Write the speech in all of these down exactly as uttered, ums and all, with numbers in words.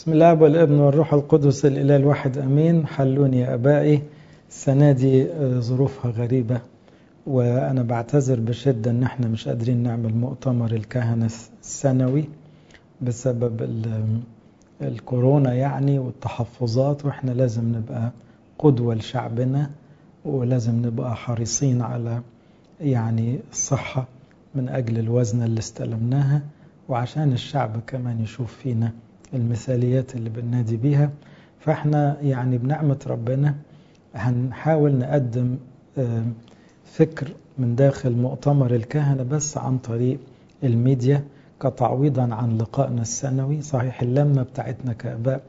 بسم الله والابن والروح القدس الإله الواحد أمين. حلوني يا أبائي. السنة دي ظروفها غريبة، وأنا بعتذر بشدة أن احنا مش قادرين نعمل مؤتمر الكهنة السنوي بسبب الكورونا يعني والتحفظات، وإحنا لازم نبقى قدوة لشعبنا ولازم نبقى حريصين على يعني الصحة من أجل الوزن اللي استلمناها، وعشان الشعب كمان يشوف فينا المثاليات اللي بننادي بيها. فاحنا يعني بنعمة ربنا هنحاول نقدم فكر من داخل مؤتمر الكهنة بس عن طريق الميديا كتعويضا عن لقائنا السنوي. صحيح اللمة بتاعتنا كآباء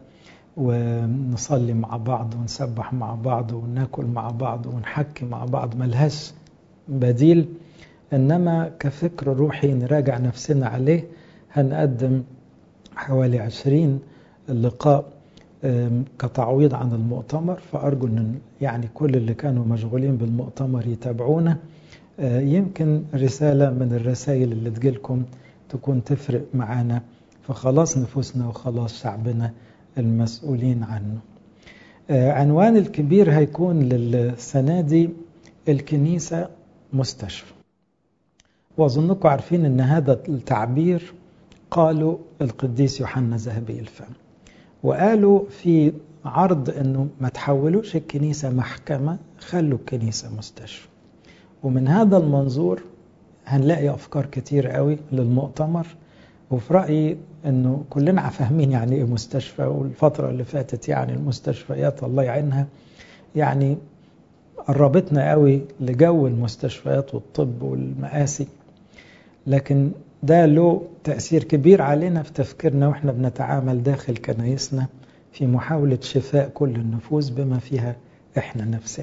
ونصلي مع بعض ونسبح مع بعض وناكل مع بعض ونحكي مع بعض ملهاش بديل، إنما كفكر روحي نراجع نفسنا عليه هنقدم حوالي عشرين لقاء كتعويض عن المؤتمر. فأرجو أن يعني كل اللي كانوا مشغولين بالمؤتمر يتابعونا، يمكن رسالة من الرسائل اللي تجيلكم تكون تفرق معانا فخلاص نفوسنا وخلاص شعبنا المسؤولين عنه. عنوان الكبير هيكون للسنة دي الكنيسة مستشفى، وأظنكم عارفين أن هذا التعبير قالوا القديس يوحنا ذهبي الفم، وقالوا في عرض أنه ما تحولوش الكنيسة محكمة، خلوا الكنيسة مستشفى. ومن هذا المنظور هنلاقي أفكار كتير قوي للمؤتمر، وفي رأيي أنه كلنا فاهمين يعني إيه مستشفى، والفترة اللي فاتت يعني المستشفيات الله يعينها يعني قربتنا قوي لجو المستشفيات والطب والمآسي، لكن ده له تأثير كبير علينا في تفكيرنا وإحنا بنتعامل داخل كنايسنا في محاولة شفاء كل النفوس بما فيها إحنا نفسنا.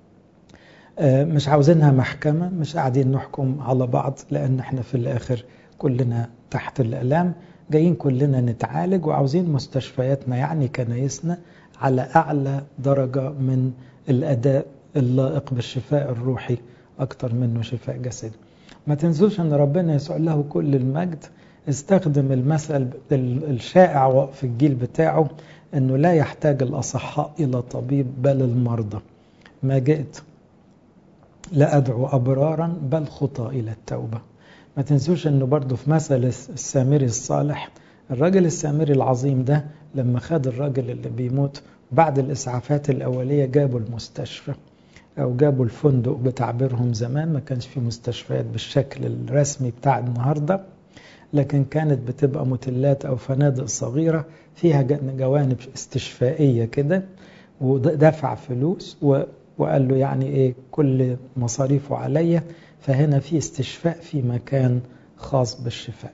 مش عاوزينها محكمة، مش قاعدين نحكم على بعض، لأن إحنا في الآخر كلنا تحت الآلام جايين كلنا نتعالج، وعاوزين مستشفياتنا يعني كنايسنا على أعلى درجة من الأداء اللائق بالشفاء الروحي أكتر منه شفاء جسدي. ما تنسوش أن ربنا يسوع له كل المجد استخدم المثل الشائع في الجيل بتاعه أنه لا يحتاج الأصحاء إلى طبيب بل المرضى، ما جئت لا أدعو أبرارا بل خطى إلى التوبة. ما تنسوش أنه برضو في مثل السامري الصالح، الراجل السامري العظيم ده لما خد الراجل اللي بيموت بعد الإسعافات الأولية جابوا المستشفى أو جابوا الفندق بتعبيرهم زمان، ما كانش في مستشفيات بالشكل الرسمي بتاع النهاردة، لكن كانت بتبقى موتيلات أو فنادق صغيرة فيها جوانب استشفائية كده، ودفع فلوس وقال له يعني إيه كل مصاريفه عليا، فهنا في استشفاء في مكان خاص بالشفاء.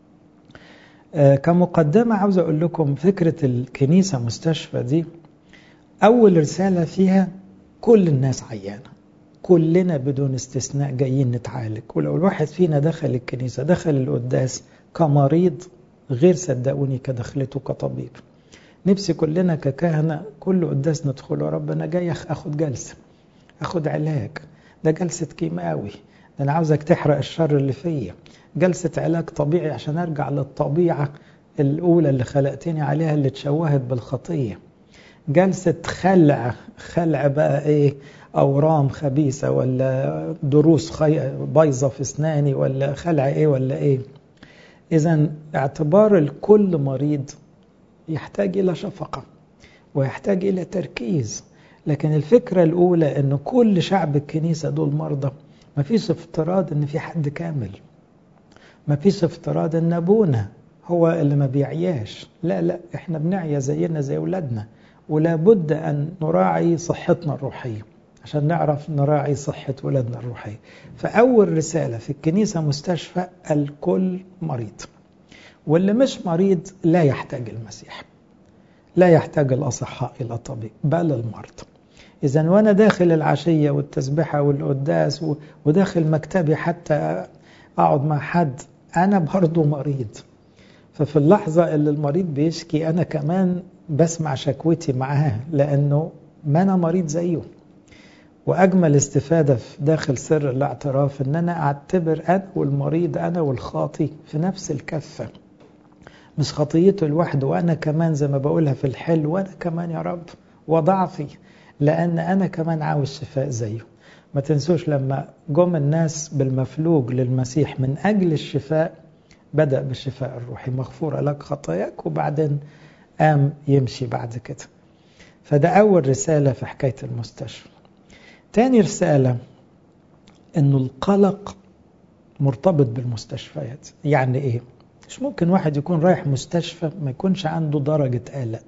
آه كمقدمة عاوز أقول لكم فكرة الكنيسة مستشفى دي أول رسالة فيها كل الناس عيانة، كلنا بدون استثناء جايين نتعالج، ولو الواحد فينا دخل الكنيسة دخل القداس كمريض غير صدقوني كدخلته كطبيب. نفسي كلنا ككهنة كل قداس ندخله ربنا جاي أخد جلسة، أخد علاج، ده جلسة كيماوي، ده أنا عاوزك تحرق الشر اللي فيا، جلسة علاج طبيعي عشان أرجع للطبيعة الأولى اللي خلقتني عليها اللي تشوهت بالخطية، جلسة خلع خلع بقى إيه أورام خبيثة ولا دروس بايظة في أسناني ولا خلع إيه ولا إيه. إذن اعتبار الكل مريض يحتاج إلى شفقة ويحتاج إلى تركيز، لكن الفكرة الأولى أن كل شعب الكنيسة دول مرضى. ما فيش افتراض أن في حد كامل، ما فيش افتراض أن أبونا هو اللي ما بيعياش، لا لا إحنا بنعيا زينا زي أولادنا، ولا بد أن نراعي صحتنا الروحية عشان نعرف نراعي صحة ولادنا الروحية. فأول رسالة في الكنيسة مستشفى الكل مريض، واللي مش مريض لا يحتاج المسيح، لا يحتاج الأصحاء إلى طبيب بل المرضى. إذن وأنا داخل العشية والتسبحة والقداس وداخل مكتبي حتى أقعد مع حد أنا برضو مريض، ففي اللحظة اللي المريض بيشكي أنا كمان بسمع شكوتي معاه لأنه ما أنا مريض زيه. وأجمل استفادة في داخل سر الاعتراف أن أنا أعتبر أنا والمريض أنا والخاطي في نفس الكفة، مش خطيته لوحده، وأنا كمان زي ما بقولها في الحل، وأنا كمان يا رب وضعفي، لأن أنا كمان عاوز شفاء زيه. ما تنسوش لما جم الناس بالمفلوج للمسيح من أجل الشفاء، بدأ بالشفاء الروحي، مغفورة لك خطاياك، وبعدين قام يمشي بعد كده. فده أول رسالة في حكاية المستشفى. تاني رسالة إنه القلق مرتبط بالمستشفيات. يعني إيه؟ مش ممكن واحد يكون رايح مستشفى ما يكونش عنده درجة قلق.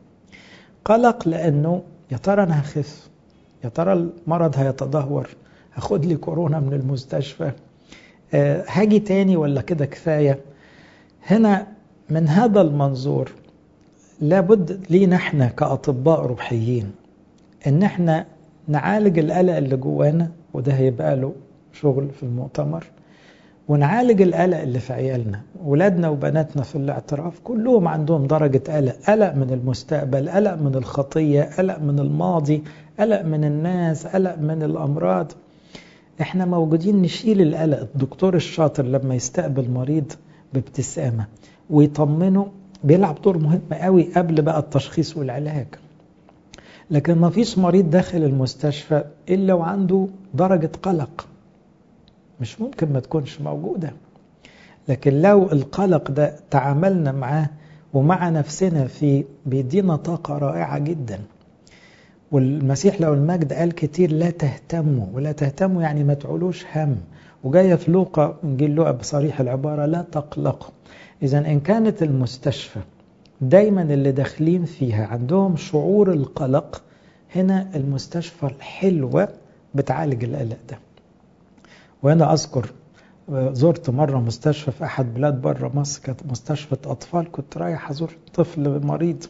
قلق لأنه يا ترى أنا هخف، يا ترى المرض هيتدهور، هاخد لي كورونا من المستشفى، أه هاجي تاني ولا كده كفاية. هنا من هذا المنظور لابد لينا احنا كأطباء روحيين ان احنا نعالج القلق اللي جوانا، وده هيبقى له شغل في المؤتمر، ونعالج القلق اللي في عيالنا. ولادنا وبناتنا في الاعتراف كلهم عندهم درجة قلق، قلق من المستقبل، قلق من الخطية، قلق من الماضي، قلق من الناس، قلق من الأمراض. احنا موجودين نشيل القلق. الدكتور الشاطر لما يستقبل مريض بابتسامة ويطمنه بيلعب دور مهم قوي قبل بقى التشخيص والعلاج. لكن ما فيش مريض داخل المستشفى إلا وعنده درجة قلق، مش ممكن ما تكونش موجودة. لكن لو القلق ده تعاملنا معاه ومع نفسنا فيه بيدينا طاقة رائعة جدا. والمسيح لو المجد قال كتير لا تهتموا، ولا تهتموا يعني ما تعولوش هم. وجاية في لوقا، انجيل لوقا بصريح العبارة لا تقلقوا. إذا إن كانت المستشفى دايما اللي داخلين فيها عندهم شعور القلق، هنا المستشفى الحلوة بتعالج القلق ده. وأنا أذكر زرت مرة مستشفى في أحد بلاد بره مصر، كانت مستشفى أطفال، كنت رايح أزور طفل مريض.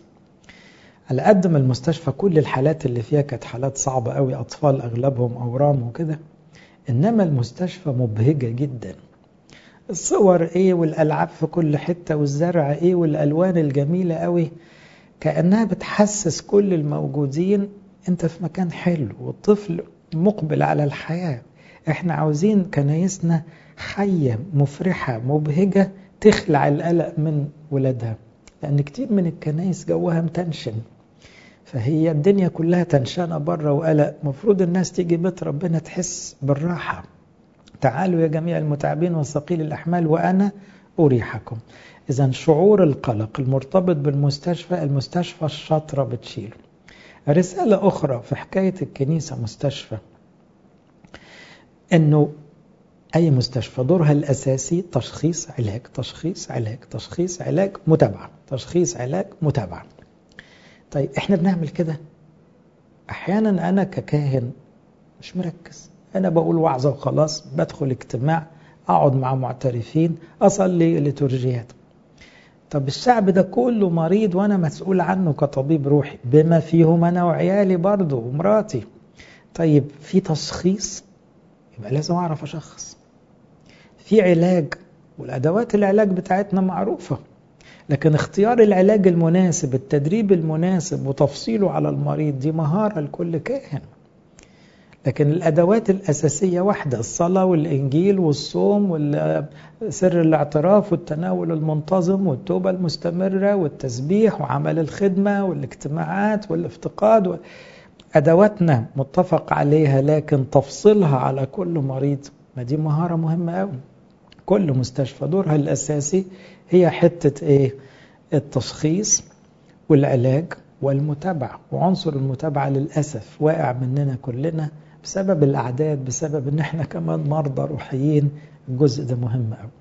على قد ما المستشفى كل الحالات اللي فيها كانت حالات صعبة قوي، أطفال أغلبهم أورام وكده، إنما المستشفى مبهجة جدا. الصور إيه والألعاب في كل حتة والزرع إيه والألوان الجميلة قوي، كأنها بتحسس كل الموجودين أنت في مكان حلو، والطفل مقبل على الحياة. إحنا عاوزين كنايسنا حية مفرحة مبهجة تخلع القلق من ولادها، لأن كتير من الكنايس جوها متنشن، فهي الدنيا كلها تنشانة بره وقلق. مفروض الناس تيجي بيت ربنا تحس بالراحة. تعالوا يا جميع المتعبين والثقيل الأحمال وأنا أريحكم. إذا شعور القلق المرتبط بالمستشفى، المستشفى الشاطرة بتشيله. رسالة أخرى في حكاية الكنيسة مستشفى، إنه أي مستشفى دورها الأساسي تشخيص علاج، تشخيص علاج، تشخيص علاج، متابعة، تشخيص علاج، متابعة. طيب إحنا بنعمل كده؟ أحيانا أنا ككاهن مش مركز، أنا بقول وعظة وخلاص، بدخل اجتماع، أقعد مع معترفين، أصلي ليتورجيات. طب الشعب ده كله مريض وأنا مسؤول عنه كطبيب روحي، بما فيهم أنا وعيالي برضو ومراتي. طيب في تشخيص، يبقى لازم أعرف أشخص. في علاج، والأدوات العلاج بتاعتنا معروفة، لكن اختيار العلاج المناسب، التدريب المناسب وتفصيله على المريض، دي مهارة لكل كاهن. لكن الأدوات الأساسية واحدة، الصلاة والإنجيل والصوم وسر الاعتراف والتناول المنتظم والتوبة المستمرة والتسبيح وعمل الخدمة والاجتماعات والافتقاد. أدواتنا متفق عليها، لكن تفصيلها على كل مريض، ما دي مهارة مهمة أوي. كل مستشفى دورها الأساسي هي حتة إيه؟ التشخيص والعلاج والمتابعة. وعنصر المتابعة للأسف واقع مننا كلنا بسبب الأعداد، بسبب إن إحنا كمان مرضى روحيين. الجزء ده مهم أوي.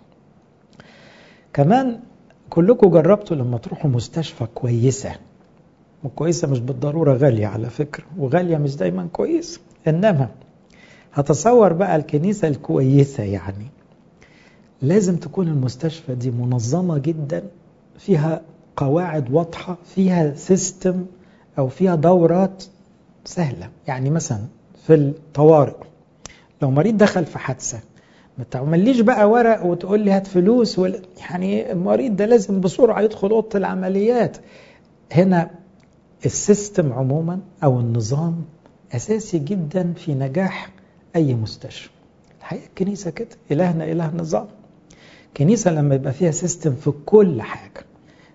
كمان كلكم جربتوا لما تروحوا مستشفى كويسة، وكويسة مش بالضرورة غالية على فكرة، وغالية مش دايما كويس، إنما هتصور بقى الكنيسة الكويسة، يعني لازم تكون المستشفى دي منظمة جدا، فيها قواعد واضحة، فيها سيستم أو فيها دورات سهلة. يعني مثلا في الطوارئ لو مريض دخل في حادثة، ما تعمليش بقى ورق وتقول لي هات فلوس ولا، يعني المريض ده لازم بسرعة يدخل أوضة العمليات. هنا السيستم عموما أو النظام أساسي جدا في نجاح أي مستشفى. الحقيقة الكنيسة كده، إلهنا إله نظام. كنيسة لما يبقى فيها سيستم في كل حاجة،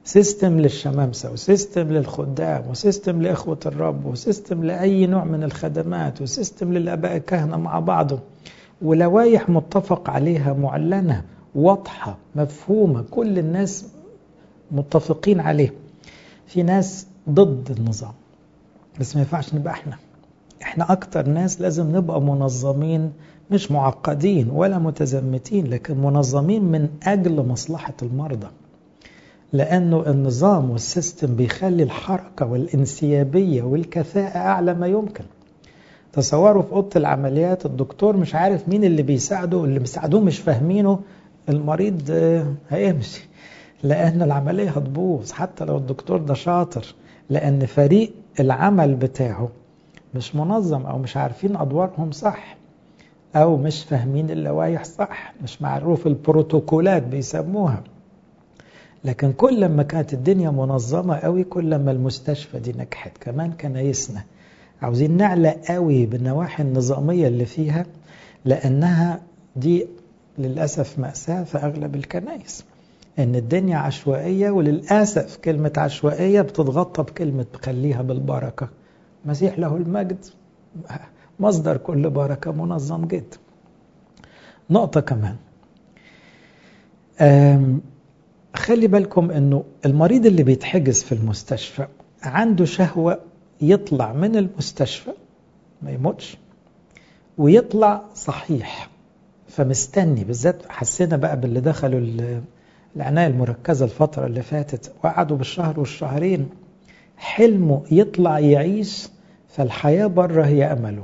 سيستم للشمامسة وسيستم للخدام وسيستم لإخوة الرب وسيستم لأي نوع من الخدمات وسيستم للآباء الكهنة مع بعضهم، ولوايح متفق عليها معلنة واضحة مفهومة كل الناس متفقين عليه. في ناس ضد النظام، بس ما ينفعش نبقى احنا احنا اكتر ناس لازم نبقى منظمين، مش معقدين ولا متزمتين، لكن منظمين من اجل مصلحة المرضى، لانه النظام والسيستم بيخلي الحركة والانسيابية والكفاءة اعلى ما يمكن. تصوروا في اوضه العمليات الدكتور مش عارف مين اللي بيساعده، اللي بيساعدوه مش فاهمينه، المريض هيمشي لان العملية هتبوظ حتى لو الدكتور ده شاطر، لان فريق العمل بتاعه مش منظم او مش عارفين ادوارهم صح او مش فاهمين اللوائح صح، مش معروف البروتوكولات بيسموها. لكن كل ما كانت الدنيا منظمة قوي كل ما المستشفى دي نجحت. كمان كنايسنا عاوزين نعلى قوي بالنواحي النظامية اللي فيها، لانها دي للأسف مأساة في اغلب الكنائس، ان الدنيا عشوائية، وللأسف كلمة عشوائية بتتغطى بكلمة خليها بالبركة. مسيح له المجد مصدر كل بركة منظم جدا. نقطة كمان، خلي بالكم انه المريض اللي بيتحجز في المستشفى عنده شهوة يطلع من المستشفى ما يموتش ويطلع صحيح، فمستني. بالذات حسينا بقى باللي دخلوا العناية المركزة الفترة اللي فاتت وقعدوا بالشهر والشهرين حلمه يطلع يعيش، فالحياة بره هي أمله،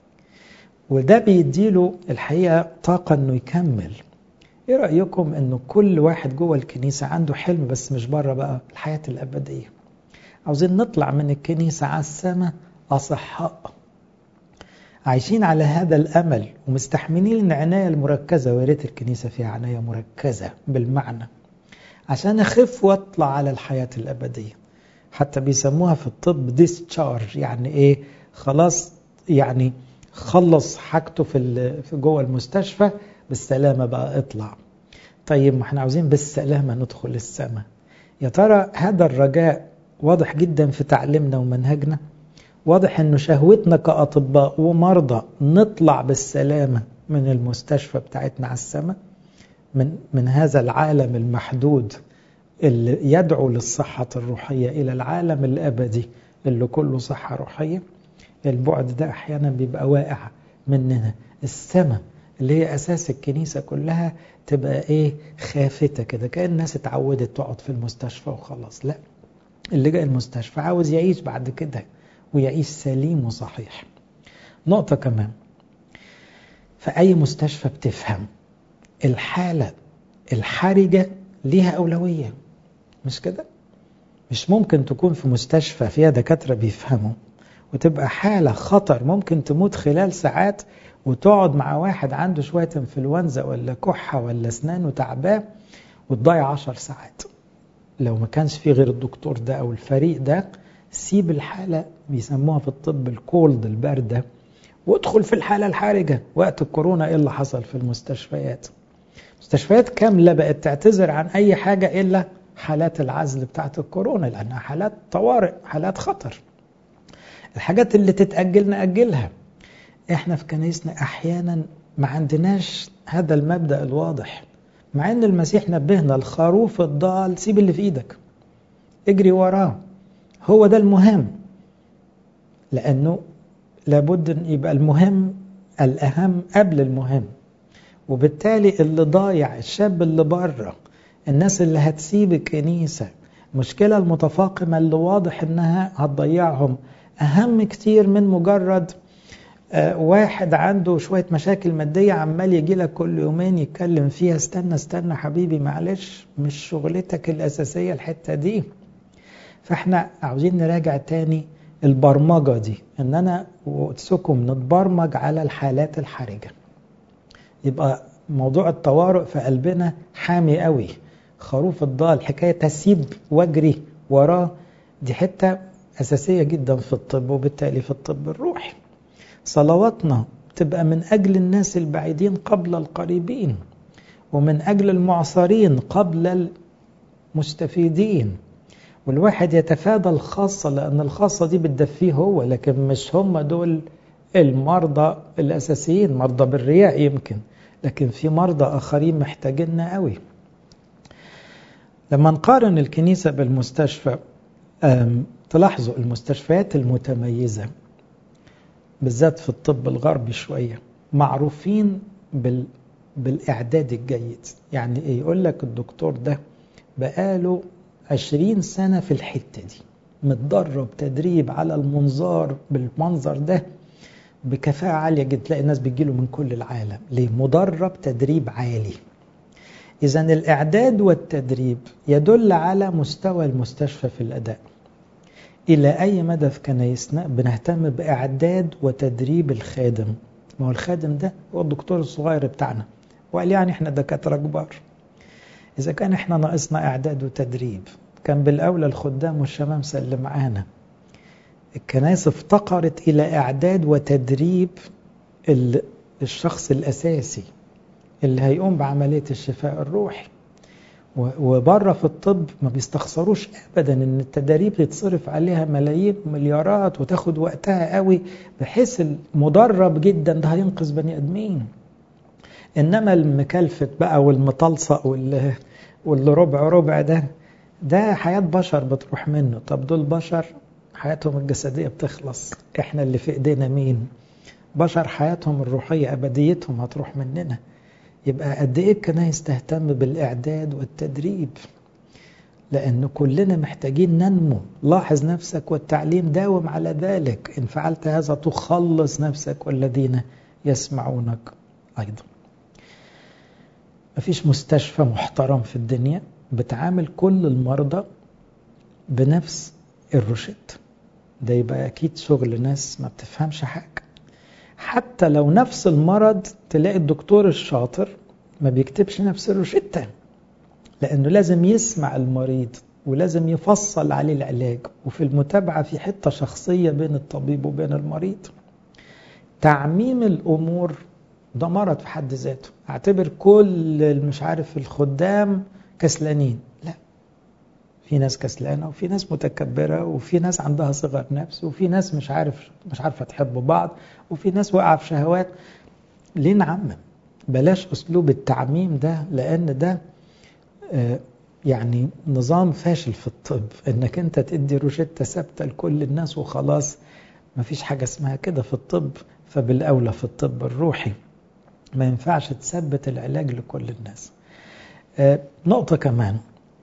وده بيديله الحقيقة طاقة أنه يكمل. إيه رأيكم أنه كل واحد جوه الكنيسة عنده حلم بس مش بره بقى الحياة الأبدية؟ عاوزين نطلع من الكنيسة على السماء أصحاء عايشين على هذا الأمل ومستحملين العناية المركزة، وياريت الكنيسة فيها عناية مركزة بالمعنى عشان أخف وأطلع على الحياة الأبدية. حتى بيسموها في الطب ديسشارج، يعني إيه؟ خلاص يعني خلص حاجته في في جوه المستشفى بالسلامة بقى اطلع. طيب ما احنا عاوزين بالسلامة ندخل السماء. يا ترى هذا الرجاء واضح جدا في تعليمنا ومنهجنا؟ واضح انه شهوتنا كأطباء ومرضى نطلع بالسلامة من المستشفى بتاعتنا على السماء، من من هذا العالم المحدود اللي يدعو للصحة الروحية إلى العالم الأبدي اللي كله صحة روحية. البعد ده أحيانا بيبقى واقع مننا. السماء اللي هي أساس الكنيسة كلها تبقى إيه؟ خافتة كده، كأن الناس اتعودت تقعد في المستشفى وخلاص. لا، اللي جاء المستشفى عاوز يعيش بعد كده ويعيش سليم وصحيح. نقطة كمان، في أي مستشفى بتفهم الحالة الحرجة ليها أولوية، مش كده؟ مش ممكن تكون في مستشفى فيها دكاترة بيفهموا وتبقى حالة خطر ممكن تموت خلال ساعات، وتقعد مع واحد عنده شوية انفلونزا ولا كحة ولا اسنانه تعباه وتضيع عشر ساعات. لو ما كانش في غير الدكتور ده أو الفريق ده، سيب الحالة، بيسموها في الطب الكولد الباردة، وادخل في الحالة الحرجة. وقت الكورونا ايه اللي حصل في المستشفيات؟ مستشفيات كاملة بقت تعتذر عن أي حاجة إلا حالات العزل بتاعت الكورونا، لأنها حالات طوارئ، حالات خطر. الحاجات اللي تتأجل نأجلها. احنا في كنيسنا أحيانا ما عندناش هذا المبدأ الواضح، مع أن المسيح نبهنا الخروف الضال سيب اللي في إيدك اجري وراه، هو ده المهم، لأنه لابد أن يبقى المهم الأهم قبل المهم. وبالتالي اللي ضايع، الشاب اللي بره، الناس اللي هتسيب الكنيسة، مشكلة المتفاقمة اللي واضح أنها هتضيعهم، أهم كتير من مجرد آه واحد عنده شوية مشاكل مادية عمال يجي لك كل يومين يتكلم فيها. استنى استنى حبيبي، معلش مش شغلتك الأساسية الحتة دي. فاحنا عاوزين نراجع تاني البرمجة دي، ان انا واتسكم نتبرمج على الحالات الحرجة. يبقى موضوع الطوارئ في قلبنا حامي قوي. خروف الضال، حكاية تسيب واجري وراه، دي حتة أساسية جدا في الطب، وبالتالي في الطب الروحي. صلواتنا تبقى من أجل الناس البعيدين قبل القريبين، ومن أجل المعصرين قبل المستفيدين. والواحد يتفادى الخاصة، لأن الخاصة دي بتدفيه هو، لكن مش هم دول المرضى الأساسيين. مرضى بالرياء يمكن، لكن في مرضى آخرين محتاجيننا قوي. لما نقارن الكنيسة بالمستشفى، تلاحظوا المستشفيات المتميزة بالذات في الطب الغربي شوية معروفين بال... بالإعداد الجيد. يعني إيه؟ يقول لك الدكتور ده بقاله عشرين سنة في الحتة دي، متدرب تدريب على المنظار بالمنظر ده بكفاءة عالية جدا. تلاقي الناس بتجيله من كل العالم. ليه؟ مدرب تدريب عالي. إذن الإعداد والتدريب يدل على مستوى المستشفى في الأداء. إلى أي مدى في كنايسنا بنهتم بإعداد وتدريب الخادم؟ ما هو الخادم ده هو الدكتور الصغير بتاعنا، وقال يعني إحنا دكاترة كبار. إذا كان إحنا ناقصنا إعداد وتدريب، كان بالأولى الخدام والشمامسة اللي معانا. الكنائس افتقرت إلى إعداد وتدريب الشخص الأساسي اللي هيقوم بعملية الشفاء الروحي. وبره في الطب ما بيستخسروش أبدا إن التدريب يتصرف عليها ملايين ومليارات وتاخد وقتها قوي، بحيث المدرب جدا ده هينقذ بني أدمين. إنما المكلفت بقى والمطلصق واللي, واللي ربع ربع ده ده حياة بشر بتروح منه. طب دول بشر حياتهم الجسدية بتخلص، إحنا اللي في إيدينا مين؟ بشر حياتهم الروحية أبديتهم هتروح مننا. يبقى قد إيه الكنائس تهتم بالإعداد والتدريب، لأن كلنا محتاجين ننمو. لاحظ نفسك والتعليم داوم على ذلك، إن فعلت هذا تخلص نفسك والذين يسمعونك أيضا. مفيش مستشفى محترم في الدنيا بتعامل كل المرضى بنفس الروشت. ده يبقى أكيد شغل ناس ما بتفهمش حاجة. حتى لو نفس المرض تلاقي الدكتور الشاطر ما بيكتبش نفس الروشتة، لأنه لازم يسمع المريض ولازم يفصل عليه العلاج، وفي المتابعة في حتة شخصية بين الطبيب وبين المريض. تعميم الأمور ده مرض في حد ذاته. اعتبر كل مش عارف الخدام كسلانين، لا، في ناس كسلانة وفي ناس متكبرة وفي ناس عندها صغر نفس وفي ناس مش عارف مش عارفة تحب بعض وفي ناس وقع في شهوات. ليه نعمم؟ بلاش أسلوب التعميم ده، لأن ده آه يعني نظام فاشل في الطب، إنك أنت تدي روشتة ثابتة لكل الناس وخلاص. مفيش حاجة اسمها كده في الطب. فبالأولى في الطب الروحي ما ينفعش تثبت العلاج لكل الناس. آه نقطة كمان،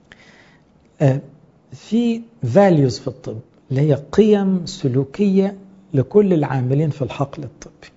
آه في values في الطب اللي هي قيم سلوكية لكل العاملين في الحقل الطبي.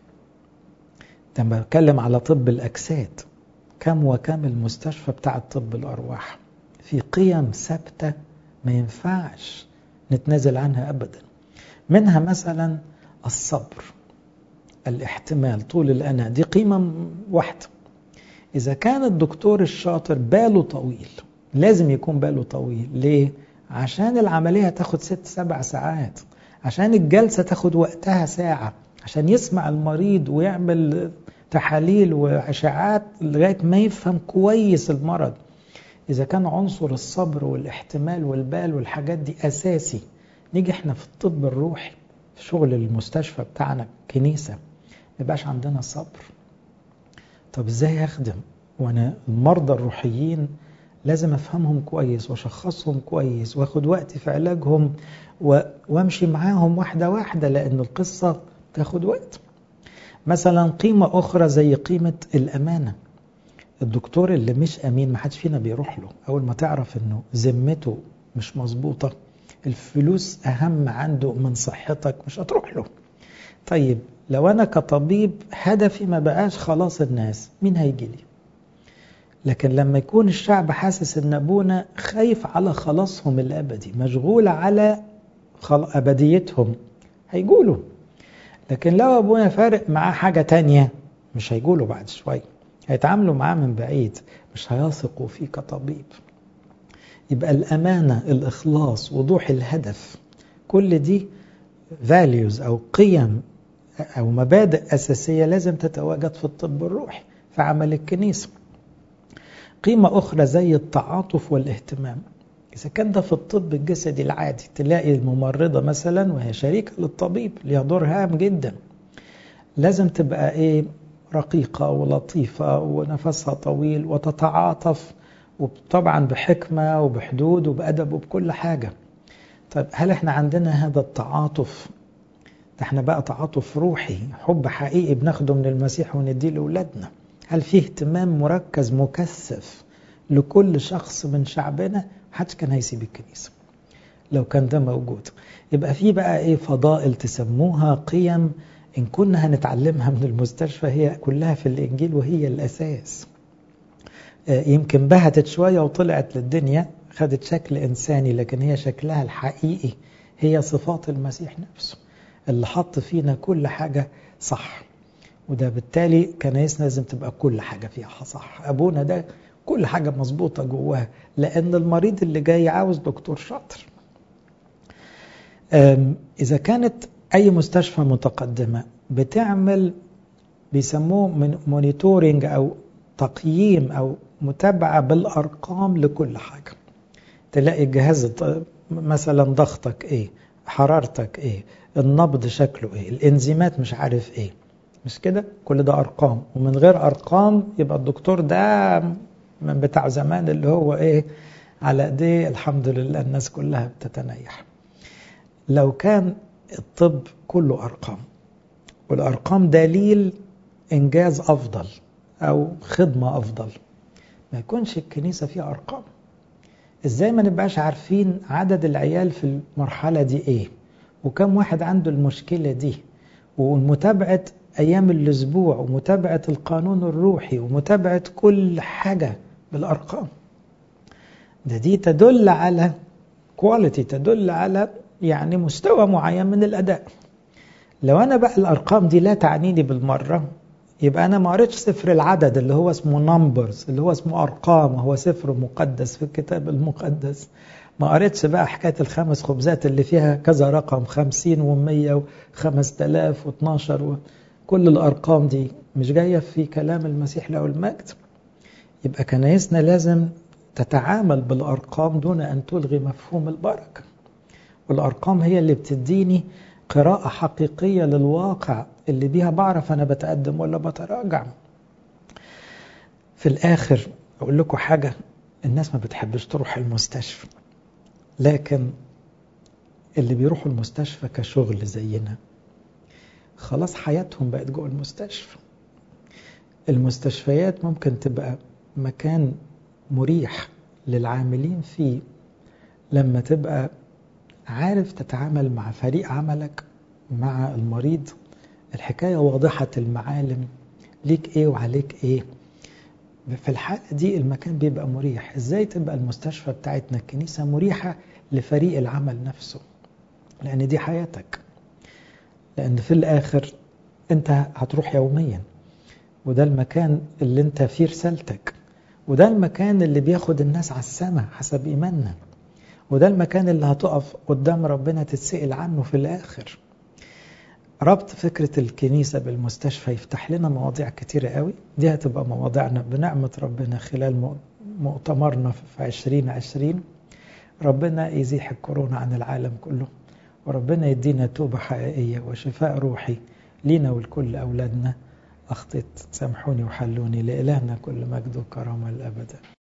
لما بتكلم على طب الأجساد، كم وكم المستشفى بتاع طب الأرواح في قيم ثابتة ما ينفعش نتنازل عنها أبدا. منها مثلا الصبر، الاحتمال، طول الأنا، دي قيمة واحدة. إذا كان الدكتور الشاطر باله طويل، لازم يكون باله طويل. ليه؟ عشان العملية تاخد ست سبع ساعات، عشان الجلسة تاخد وقتها ساعة، عشان يسمع المريض ويعمل تحاليل وأشعات لغاية ما يفهم كويس المرض. إذا كان عنصر الصبر والاحتمال والبال والحاجات دي أساسي، نيجي احنا في الطب الروحي في شغل المستشفى بتاعنا كنيسة ميبقاش عندنا صبر. طب ازاي اخدم وانا المرضى الروحيين لازم افهمهم كويس واشخصهم كويس واخد وقتي في علاجهم وامشي معاهم واحدة واحدة، لان القصة تاخد وقت. مثلا قيمة اخرى زي قيمة الامانة. الدكتور اللي مش امين ما حدش فينا بيروح له. اول ما تعرف انه ذمته مش مظبوطة، الفلوس اهم عنده من صحتك، مش هتروح له. طيب لو انا كطبيب هدفي ما بقاش خلاص الناس، مين هيجي لي؟ لكن لما يكون الشعب حاسس ان ابونا خايف على خلاصهم الابدي، مشغول على ابديتهم، هيقولوا. لكن لو ابونا فارق معاه حاجة تانية مش هيقولوا بعد شوي، هيتعاملوا معاه من بعيد، مش هيثقوا فيه كطبيب. يبقى الامانة، الاخلاص، وضوح الهدف، كل دي values او قيم أو مبادئ أساسية لازم تتواجد في الطب الروحي في عمل الكنيسة. قيمة أخرى زي التعاطف والاهتمام. إذا كان ده في الطب الجسدي العادي، تلاقي الممرضة مثلا وهي شريكة للطبيب ليها دور هام جدا، لازم تبقى إيه رقيقة ولطيفة ونفسها طويل وتتعاطف، وطبعا بحكمة وبحدود وبأدب وبكل حاجة. طيب هل احنا عندنا هذا التعاطف؟ ده احنا بقى تعاطف روحي، حب حقيقي بناخده من المسيح ونديه لأولادنا. هل فيه اهتمام مركز مكثف لكل شخص من شعبنا؟ محدش كان هيسيب الكنيسة لو كان ده موجود. يبقى فيه بقى ايه فضائل تسموها قيم، إن كنا هنتعلمها من المستشفى هي كلها في الإنجيل وهي الأساس. يمكن بهتت شوية وطلعت للدنيا خدت شكل إنساني، لكن هي شكلها الحقيقي هي صفات المسيح نفسه اللي حط فينا كل حاجة صح. وده بالتالي كنايسنا لازم تبقى كل حاجة فيها صح. أبونا ده كل حاجة مظبوطة جواه، لأن المريض اللي جاي عاوز دكتور شاطر. إذا كانت أي مستشفى متقدمة بتعمل بيسموه من مونيتورينج أو تقييم أو متابعة بالأرقام لكل حاجة، تلاقي الجهاز مثلا ضغطك إيه، حرارتك إيه، النبض شكله إيه، الإنزيمات مش عارف إيه، مش كده؟ كل ده أرقام. ومن غير أرقام يبقى الدكتور ده من بتاع زمان اللي هو إيه على إيديه الحمد لله الناس كلها بتتنيح. لو كان الطب كله أرقام، والأرقام دليل إنجاز أفضل أو خدمة أفضل، ما يكونش الكنيسة فيها أرقام. إزاي ما نبقاش عارفين عدد العيال في المرحلة دي إيه، وكم واحد عنده المشكلة دي، ومتابعة أيام الأسبوع، ومتابعة القانون الروحي، ومتابعة كل حاجة بالأرقام. ده دي تدل على كواليتي، تدل على يعني مستوى معين من الأداء. لو أنا بقى الأرقام دي لا تعنيني بالمرة، يبقى أنا ما قريتش سفر العدد اللي هو اسمه نمبرز، اللي هو اسمه أرقام، وهو سفر مقدس في الكتاب المقدس. ما قريتش بقى حكاية الخمس خبزات اللي فيها كذا رقم، خمسين ومية وخمس تلاف واثناشر، كل الأرقام دي مش جاية في كلام المسيح له المجد. يبقى كنايسنا لازم تتعامل بالأرقام دون أن تلغي مفهوم البركة. والأرقام هي اللي بتديني قراءة حقيقية للواقع اللي بيها بعرف أنا بتقدم ولا بتراجع. في الآخر أقول لكم حاجة، الناس ما بتحبش تروح المستشفى، لكن اللي بيروحوا المستشفى كشغل زينا خلاص حياتهم بقت جوه المستشفى. المستشفيات ممكن تبقى مكان مريح للعاملين فيه لما تبقى عارف تتعامل مع فريق عملك مع المريض، الحكاية واضحة المعالم، ليك ايه وعليك ايه. في الحالة دي المكان بيبقى مريح. ازاي تبقى المستشفى بتاعتنا الكنيسة مريحة لفريق العمل نفسه؟ لان دي حياتك، لان في الاخر انت هتروح يوميا، وده المكان اللي انت فيه رسالتك، وده المكان اللي بياخد الناس على السماء حسب ايماننا، وده المكان اللي هتقف قدام ربنا تتسأل عنه في الآخر. ربط فكرة الكنيسة بالمستشفى يفتح لنا مواضيع كتيرة قوي، دي هتبقى مواضيعنا بنعمة ربنا خلال مؤتمرنا في عشرين عشرين. ربنا يزيح الكورونا عن العالم كله، وربنا يدينا توبة حقيقية وشفاء روحي لينا ولكل أولادنا. أخطيت سامحوني وحلوني، لإلهنا كل مجد وكرامة الأبد.